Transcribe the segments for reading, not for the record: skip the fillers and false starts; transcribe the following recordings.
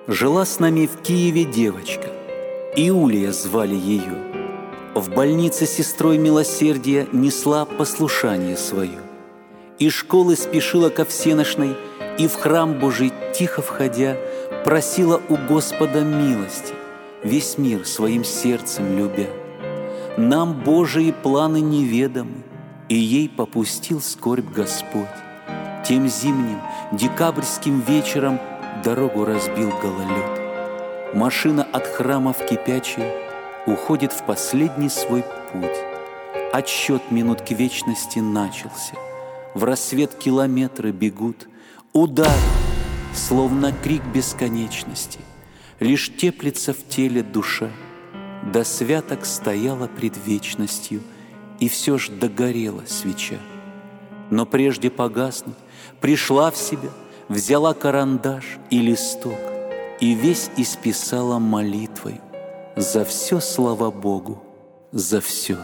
Жила с нами в Киеве девочка, Иулия звали ее. В больнице сестрой милосердия несла послушание свое. Из школы спешила ко всеношной, и в храм Божий тихо входя просила у Господа милости, весь мир своим сердцем любя. Нам Божии планы неведомы, и ей попустил скорбь Господь. Тем зимним декабрьским вечером дорогу разбил гололед. Машина от храма в Кипячий уходит в последний свой путь. Отсчет минут к вечности начался. В рассвет километры бегут. Удар, словно крик бесконечности. Лишь теплится в теле душа. До святок стояла пред вечностью, и все ж догорела свеча. Но прежде погаснуть, пришла в себя, взяла карандаш и листок и весь исписала молитвой: за все, слава Богу, за все.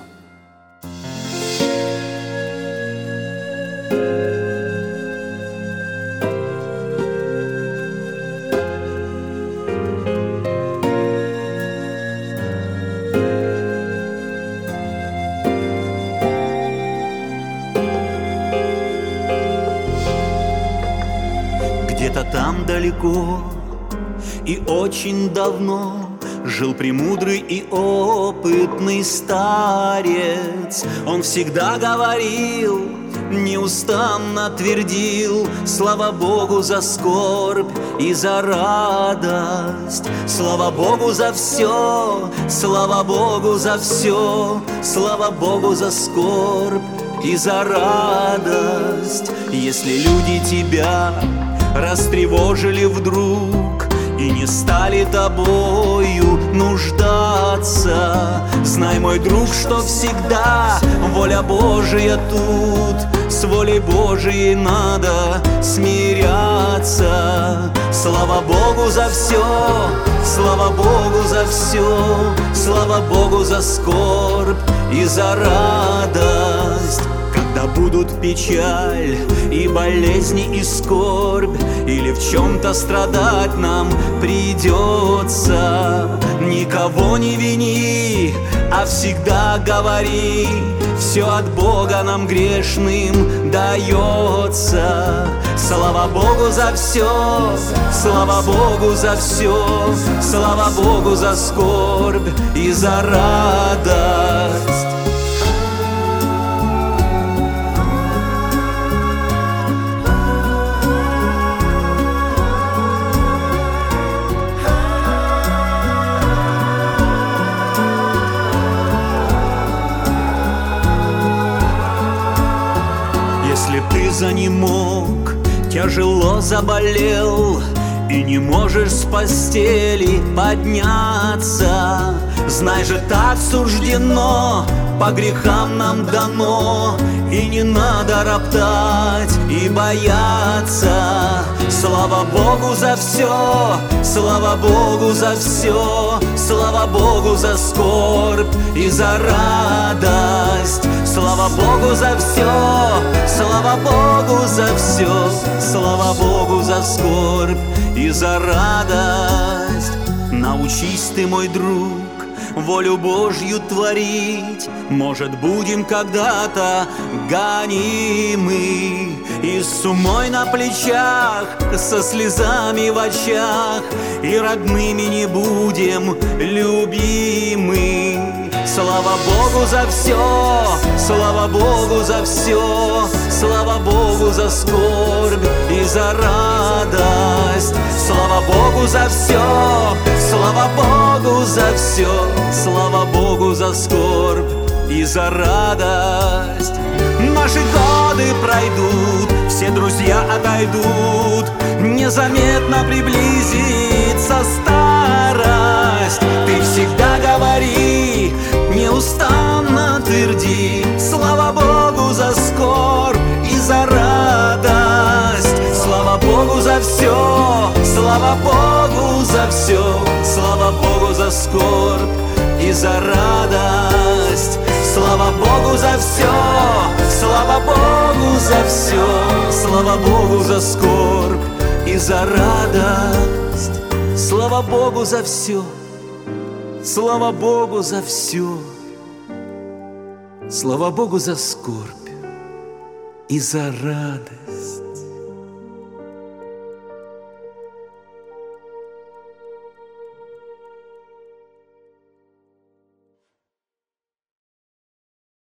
Где-то там далеко и очень давно жил премудрый и опытный старец. Он всегда говорил, неустанно твердил: слава Богу за скорбь и за радость, слава Богу за все, слава Богу за все, слава Богу за скорбь и за радость. Если люди тебя растревожили вдруг и не стали тобою нуждаться, знай, мой друг, что всегда воля Божия тут. С волей Божией надо смиряться. Слава Богу за все, слава Богу за все, слава Богу за скорбь и за радость. Когда будут печаль и болезни и скорбь, или в чем-то страдать нам придется, никого не вини, а всегда говори: все от Бога нам грешным дается. Слава Богу за все, слава Богу за все, слава Богу за скорбь и за радость. Если ты занемог, тяжело заболел и не можешь с постели подняться, знай же, так суждено, по грехам нам дано, и не надо роптать и бояться. Слава Богу за все, слава Богу за все, слава Богу за скорбь и за радость. Слава Богу за все, слава Богу за все, слава Богу за скорбь и за радость. Научись ты, мой друг, волю Божью творить, может, будем когда-то гонимы, и с умой на плечах, со слезами в очах, и родными не будем любимы. Слава Богу за все, слава Богу за все, слава Богу за скорбь и за радость. Слава Богу за все, слава Богу за все, слава Богу за скорбь и за радость. Наши годы пройдут, все друзья отойдут, незаметно приблизится старость. Ты всегда говори, неустанно тверди: слава Богу за скорбь и за радость. Слава Богу за все, слава Богу за все, слава Богу за скорбь и за радость. Слава Богу за все, слава Богу за все, слава Богу за скорбь и за радость. Слава Богу за все, слава Богу за все, слава Богу за скорбь и за радость.